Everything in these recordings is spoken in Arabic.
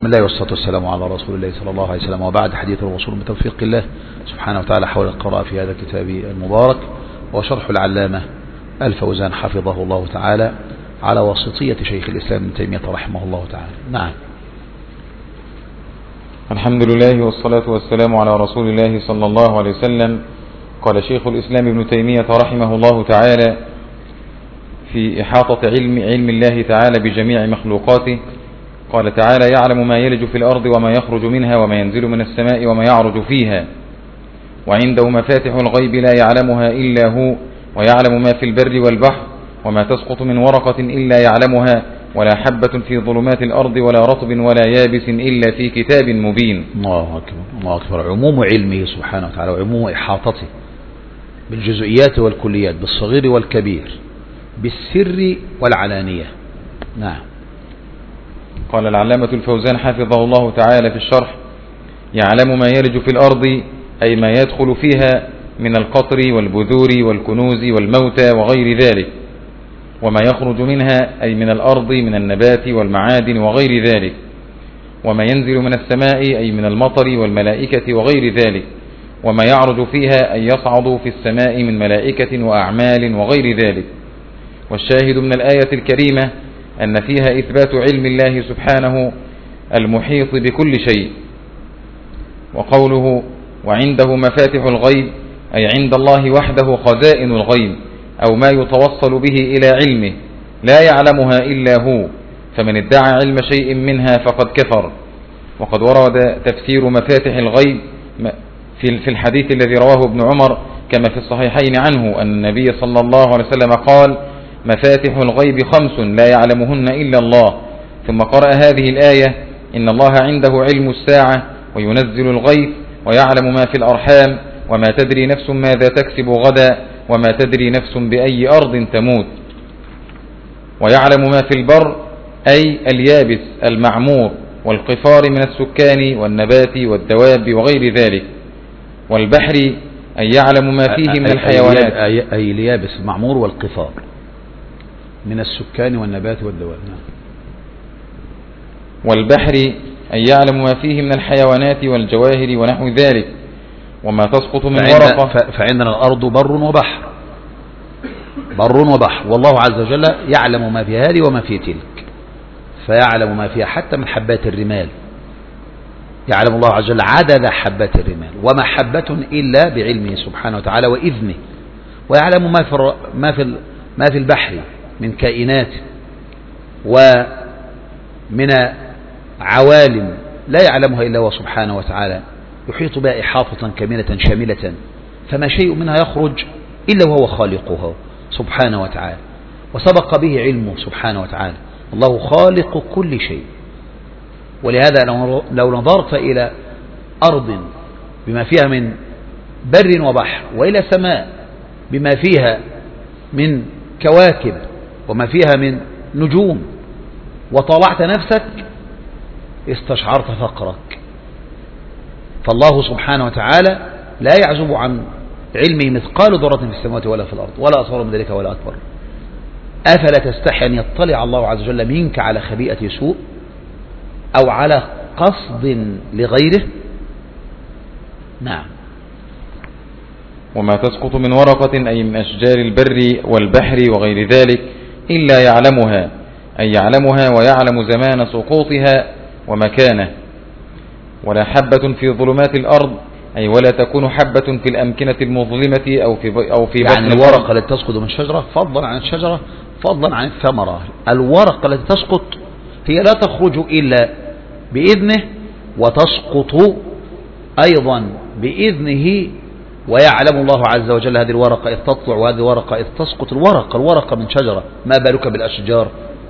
بسم الله والصلاة والسلام على رسول الله صلى الله عليه وسلم، وبعد. حديث الرسول بتوفيق الله سبحانه وتعالى حول القراءة في هذا الكتاب المبارك، وشرح العلامة الفوزان حفظه الله تعالى على وسطية شيخ الإسلام ابن تيمية رحمه الله تعالى. نعم. الحمد لله والصلاة والسلام على رسول الله صلى الله عليه وسلم. قال شيخ الإسلام ابن تيمية رحمه الله تعالى في إحاطة علم الله تعالى بجميع مخلوقاته، قال تعالى: يعلم ما يلج في الأرض وما يخرج منها وما ينزل من السماء وما يعرج فيها، وعنده مفاتح الغيب لا يعلمها إلا هو، ويعلم ما في البر والبحر، وما تسقط من ورقة إلا يعلمها، ولا حبة في ظلمات الأرض ولا رطب ولا يابس إلا في كتاب مبين. الله أكبر، الله أكبر. عموم علمه سبحانه وتعالى وعموم إحاطته بالجزئيات والكليات، بالصغير والكبير، بالسر والعلانية. نعم. قال العلامة الفوزان حفظه الله تعالى في الشرح: يعلم ما يلج في الأرض أي ما يدخل فيها من القطر والبذور والكنوز والموتى وغير ذلك، وما يخرج منها أي من الأرض من النبات والمعادن وغير ذلك، وما ينزل من السماء أي من المطر والملائكة وغير ذلك، وما يعرج فيها أي يصعد في السماء من ملائكة وأعمال وغير ذلك. والشاهد من الآية الكريمة أن فيها إثبات علم الله سبحانه المحيط بكل شيء. وقوله: وعنده مفاتح الغيب أي عند الله وحده خزائن الغيب، أو ما يتوصل به إلى علمه لا يعلمها إلا هو، فمن ادعى علم شيء منها فقد كفر. وقد ورد تفسير مفاتح الغيب في الحديث الذي رواه ابن عمر كما في الصحيحين عنه أن النبي صلى الله عليه وسلم قال: مفاتح الغيب 5 لا يعلمهن إلا الله. ثم قرأ هذه الآية: إن الله عنده علم الساعة وينزل الغيث ويعلم ما في الأرحام وما تدري نفس ماذا تكسب غدا وما تدري نفس بأي أرض تموت. ويعلم ما في البر أي اليابس المعمور والقفار من السكان والنبات والدواب وغير ذلك. والبحر أي يعلم ما فيه من الحيوانات أي اليابس المعمور والقفار من السكان والنبات والدواب. والبحر أي يعلم ما فيه من الحيوانات والجواهر ونحو ذلك. وما تسقط من ورقة، فعندنا الأرض بر وبحر، بر وبحر، والله عز وجل يعلم ما في هذه وما في تلك، فيعلم ما فيها حتى من حبات الرمال. يعلم الله عز وجل عدد حبات الرمال، وما حبة إلا بعلمه سبحانه وتعالى وإذنه. ويعلم ما في البحر من كائنات ومن عوالم لا يعلمها إلا هو سبحانه وتعالى، يحيط بها إحاطة كاملة شاملة، فما شيء منها يخرج إلا وهو خالقها سبحانه وتعالى، وسبق به علمه سبحانه وتعالى. الله خالق كل شيء. ولهذا لو نظرت إلى أرض بما فيها من بر وبحر، وإلى سماء بما فيها من كواكب وما فيها من نجوم، وطلعت نفسك استشعرت فقرك. فالله سبحانه وتعالى لا يعزب عن علمه مثقال ذرة في السماوات ولا في الأرض، ولا أصغر من ذلك ولا أكبر. أفلا تستحي أن يطلع الله عز وجل منك على خبيئة سوء أو على قصد لغيره؟ نعم. وما تسقط من ورقة أي من أشجار البر والبحر وغير ذلك إلا يعلمها، أي يعلمها ويعلم زمان سقوطها ومكانه. ولا حبة في ظلمات الأرض أي ولا تكون حبة في الأمكنة المظلمة أو في يعني الورقة التي تسقط من الشجرة فضلا عن الشجرة، فضلا عن الثمرة. الورقة التي تسقط هي لا تخرج إلا بإذنه، وتسقط أيضا بإذنه. ويعلم الله عز وجل هذه الورقة إذ تطلع وهذه الورقة إذ تسقط. الورقة من شجرة، ما بالك بالأشجار؟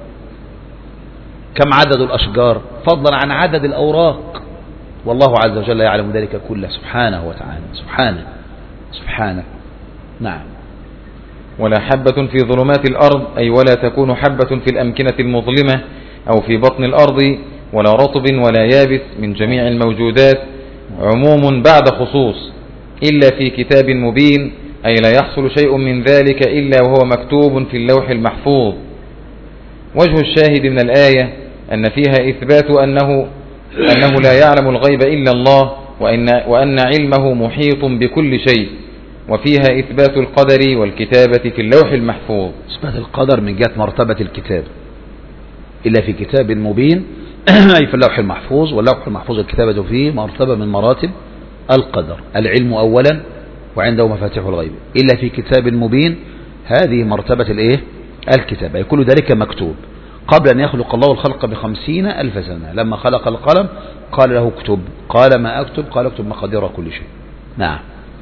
كم عدد الأشجار فضلا عن عدد الأوراق؟ والله عز وجل يعلم ذلك كله سبحانه وتعالى. سبحانه. نعم. ولا حبة في ظلمات الأرض أي ولا تكون حبة في الأمكنة المظلمة أو في بطن الأرض، ولا رطب ولا يابس من جميع الموجودات، عموم بعد خصوص، إلا في كتاب مبين أي لا يحصل شيء من ذلك إلا وهو مكتوب في اللوح المحفوظ. وجه الشاهد من الآية أن فيها إثبات أنه أنه لا يعلم الغيب إلا الله، وأن علمه محيط بكل شيء، وفيها إثبات القدر والكتابة في اللوح المحفوظ. إثبات القدر من جهة مرتبة الكتاب إلا في كتاب مبين أي في اللوح المحفوظ، واللوح المحفوظ الكتابة فيه مرتبة من مراتب القدر، العلم أولا وعنده مفاتيح الغيب، إلا في كتاب مبين هذه مرتبة الكتاب، أي كل ذلك مكتوب قبل أن يخلق الله الخلق ب50,000 سنة. لما خلق القلم قال له اكتب، قال ما أكتب؟ قال اكتب مقادير كل شيء. نعم.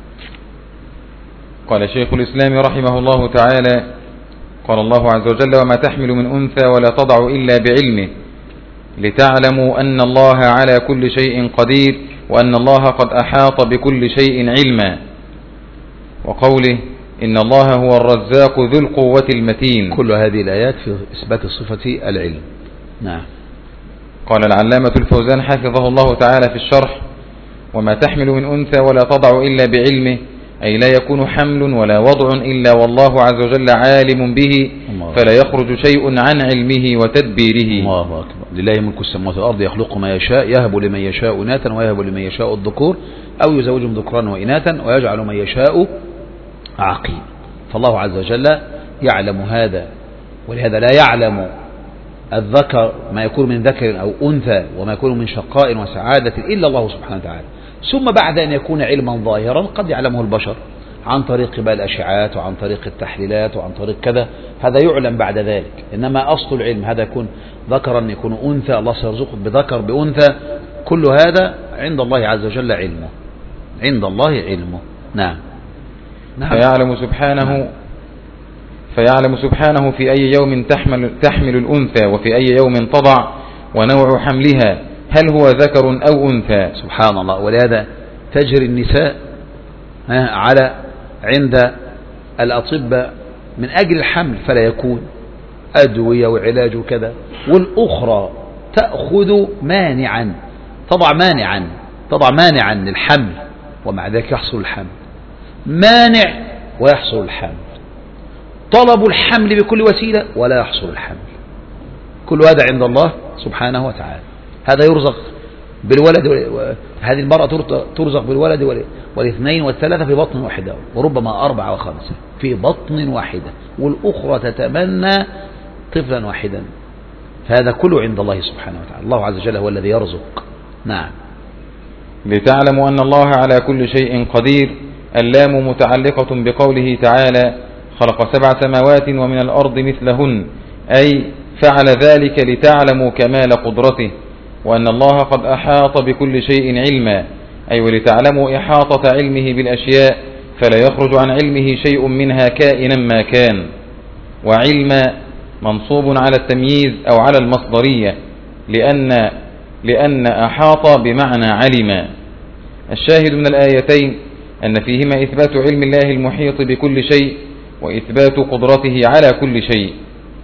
قال شيخ الإسلام رحمه الله تعالى: قال الله عز وجل: وما تحمل من أنثى ولا تضع إلا بعلمه لتعلموا أن الله على كل شيء قدير وأن الله قد أحاط بكل شيء علما. وقوله: إن الله هو الرزاق ذو القوة المتين. كل هذه الآيات في إثبات صفة العلم. نعم. قال العلامة الفوزان حفظه الله تعالى في الشرح: وما تحمل من أنثى ولا تضع إلا بعلمه، أي لا يكون حمل ولا وضع إلا والله عز وجل عالم به، فلا يخرج شيء عن علمه وتدبيره. الله أكبر. لله ملك السماوات والأرض يخلق ما يشاء، يهب لمن يشاء إناثا ويهب لمن يشاء الذكور أو يزوجهم ذكرانا وإناثا ويجعل من يشاء عقيم. فالله عز وجل يعلم هذا، ولهذا لا يعلم الذكر ما يكون من ذكر أو أنثى وما يكون من شقاء وسعادة إلا الله سبحانه وتعالى. ثم بعد أن يكون علما ظاهرا قد يعلمه البشر عن طريق بقى الأشعات وعن طريق التحليلات وعن طريق كذا، هذا يعلم بعد ذلك. إنما أصل العلم هذا يكون ذكرا يكون أنثى، الله سيرزقك بذكر بأنثى، كل هذا عند الله عز وجل علمه، عند الله علمه. نعم. فيعلم سبحانه في أي يوم تحمل الأنثى وفي أي يوم تضع ونوع حملها، هل هو ذكر أو أنثى. سبحان الله. ولهذا تجري النساء على عند الأطباء من أجل الحمل فلا يكون أدوية وعلاج وكذا، والأخرى تأخذ مانعا، تضع مانعا للحمل، ومع ذلك يحصل الحمل، مانع ويحصل الحمل، طلب الحمل بكل وسيلة ولا يحصل الحمل. كل هذا عند الله سبحانه وتعالى. هذا يرزق بالولد، هذه المرأة ترزق بالولد والاثنين والثلاثة في بطن واحدة، وربما 4 و5 في بطن واحدة، والأخرى تتمنى طفلا واحدا. فهذا كله عند الله سبحانه وتعالى. الله عز وجل هو الذي يرزق. نعم. لتعلموا أن الله على كل شيء قدير، اللام متعلقة بقوله تعالى: خلق 7 سماوات ومن الأرض مثلهن، أي فعل ذلك لتعلموا كمال قدرته، وأن الله قد أحاط بكل شيء علما، أي ولتعلموا إحاطة علمه بالأشياء، فلا يخرج عن علمه شيء منها كائنا ما كان. وعلم منصوب على التمييز أو على المصدرية، لأن أحاط بمعنى علم. الشاهد من الآيتين أن فيهما إثبات علم الله المحيط بكل شيء وإثبات قدرته على كل شيء.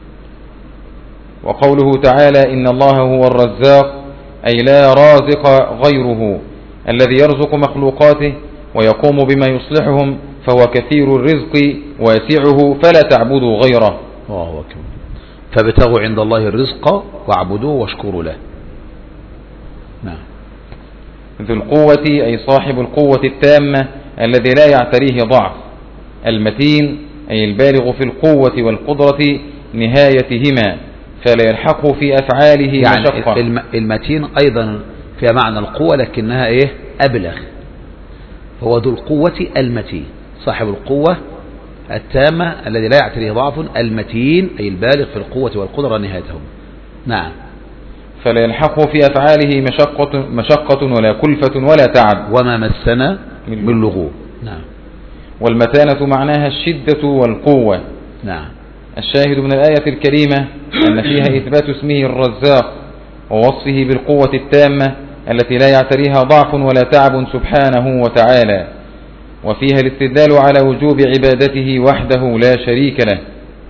وقوله تعالى: إن الله هو الرزاق، أي لا رازق غيره، الذي يرزق مخلوقاته ويقوم بما يصلحهم، فهو كثير الرزق واسعه، فلا تعبدوا غيره. الله أكبر. فابتغوا عند الله الرزق واعبدوه واشكروا له. نعم. ذو القوة، أي صاحب القوة التامة الذي لا يعتريه ضعف. المتين، أي البالغ في القوة والقدرة نهايتهما، فلا يلحقه في أفعاله يعني مشقة. المتين أيضا فيها معنى القوة لكنها أبلغ، فهو ذو القوة المتين، صاحب القوة التامة الذي لا يعتريه ضعف، المتين أي البالغ في القوة والقدرة نهايتهم. نعم. فلا يلحقه في أفعاله مشقة ولا كلفة ولا تعب، وما مسنا من لغوب. نعم. والمتانة معناها الشدة والقوة. نعم. الشاهد من الآية الكريمة أن فيها إثبات اسمه الرزاق ووصفه بالقوة التامة التي لا يعتريها ضعف ولا تعب سبحانه وتعالى، وفيها الاستدلال على وجوب عبادته وحده لا شريك له،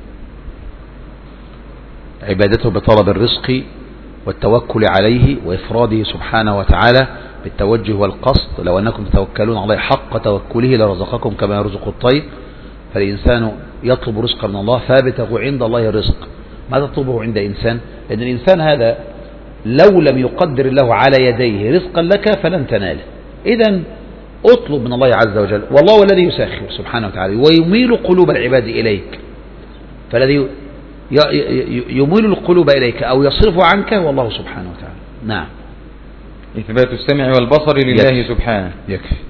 عبادته بطلب الرزق والتوكل عليه وإفراده سبحانه وتعالى بالتوجه والقصد. لو أنكم تتوكلون عليه حق توكله لرزقكم كما يرزق الطير. فالإنسان يطلب رزقا من الله، فابتغوا عند الله الرزق. ما تطلبه عند إنسان؟ لأن الإنسان هذا لو لم يقدر الله على يديه رزقا لك فلن تناله. إذن اطلب من الله عز وجل، والله هو الذي يسخر سبحانه وتعالى ويميل قلوب العباد إليك، فالذي يميل القلوب إليك أو يصرف عنك والله سبحانه وتعالى. نعم. إثبات السمع والبصر لله سبحانه. يكفي.